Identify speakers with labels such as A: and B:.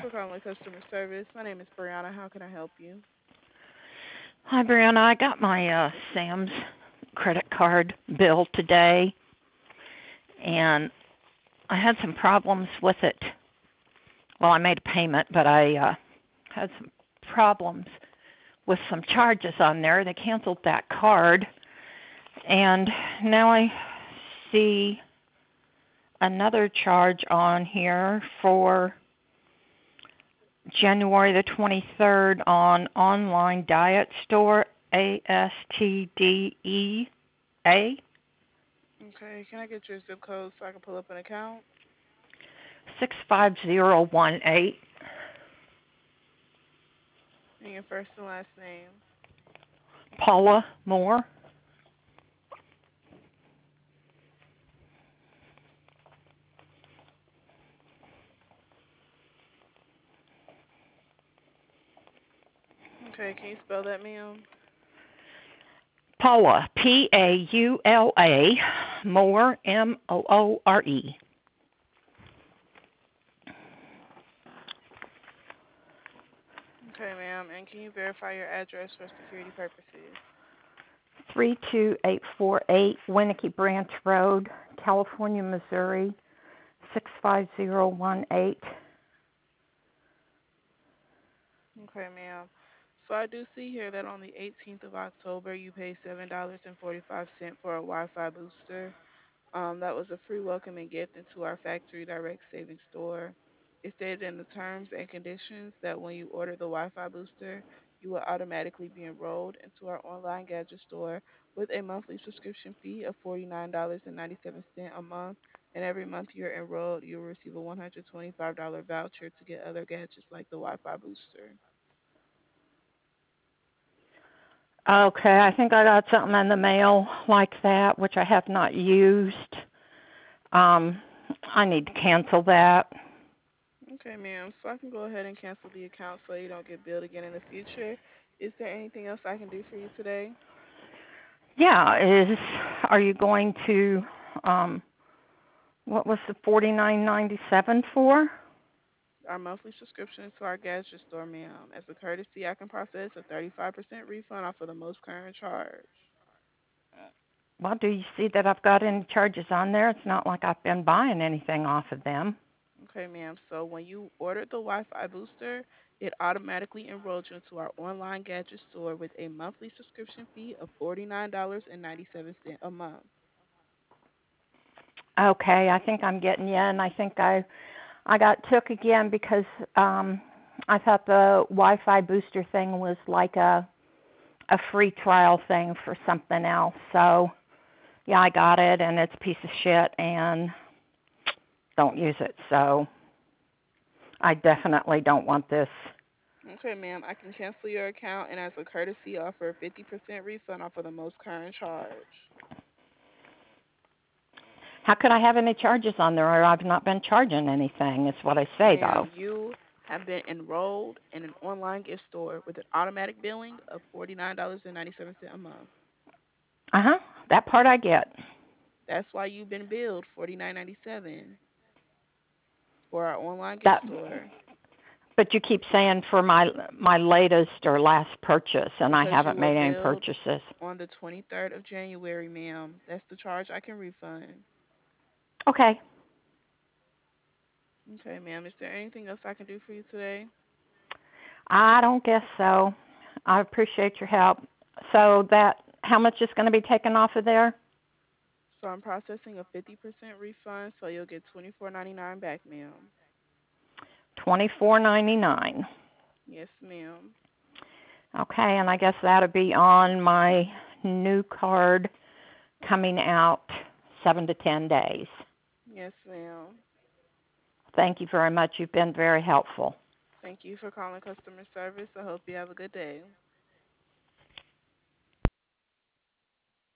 A: for calling customer service. My name is Brianna. How can I help you?
B: Hi, Brianna. I got my Sam's credit card bill today, and I had some problems with it. Well, I made a payment, but I had some problems with some charges on there. They canceled that card, and now I see another charge on here for January the 23rd on online diet store, ASTDEA.
A: Okay, can I get your zip code so I can pull up an account?
B: 65018.
A: And your first and last name.
B: Paula Moore.
A: Okay, can you spell that, ma'am?
B: Paula, Paula, Moore, Moore.
A: Okay, ma'am. And can you verify your address for security purposes?
B: 32848 Winnicky Branch Road, California, Missouri, 65018.
A: Okay, ma'am. So I do see here that on the 18th of October, you paid $7.45 for a Wi-Fi booster. That was a free welcoming gift into our factory direct savings store. It stated in the terms and conditions that when you order the Wi-Fi booster, you will automatically be enrolled into our online gadget store with a monthly subscription fee of $49.97 a month. And every month you're enrolled, you'll receive a $125 voucher to get other gadgets like the Wi-Fi booster.
B: Okay, I think I got something in the mail like that, which I have not used. I need to cancel that.
A: Okay, ma'am. So I can go ahead and cancel the account so you don't get billed again in the future. Is there anything else I can do for you today?
B: Yeah, are you going to what was the 49.97 for?
A: Our monthly subscription to our gadget store, ma'am. As a courtesy, I can process a 35% refund off of the most current charge.
B: Well, do you see that I've got any charges on there? It's not like I've been buying anything off of them.
A: Okay, ma'am. So when you ordered the Wi-Fi booster, it automatically enrolled you into our online gadget store with a monthly subscription fee of $49.97 a month.
B: Okay, I think I'm getting you, and I think I got took again because I thought the Wi-Fi booster thing was like a free trial thing for something else. So yeah, I got it, and it's a piece of shit, and don't use it. So I definitely don't want this.
A: Okay, ma'am. I can cancel your account and as a courtesy offer a 50% refund off of the most current charge.
B: How could I have any charges on there, or I've not been charging anything? Is what I say
A: Ma'am,
B: though.
A: you have been enrolled in an online gift store with an automatic billing of $49.97 a month.
B: Uh-huh. That part I get.
A: That's why you've been billed $49.97 for our online gift
B: That
A: store
B: but you keep saying for my latest or last purchase, and I
A: because you
B: haven't
A: were
B: made any
A: billed
B: purchases.
A: on the 23rd of January, ma'am. That's the charge I can refund.
B: Okay.
A: Okay, ma'am. Is there anything else I can do for you today?
B: I don't guess so. I appreciate your help. So that how much is going to be taken off of there?
A: So I'm processing a 50% refund, so you'll get $24.99 back, ma'am.
B: $24.99.
A: Yes, ma'am.
B: Okay, and I guess that'll be on my new card coming out 7 to 10 days.
A: Yes, ma'am.
B: Thank you very much. You've been very helpful.
A: Thank you for calling customer service. I hope you have a good day.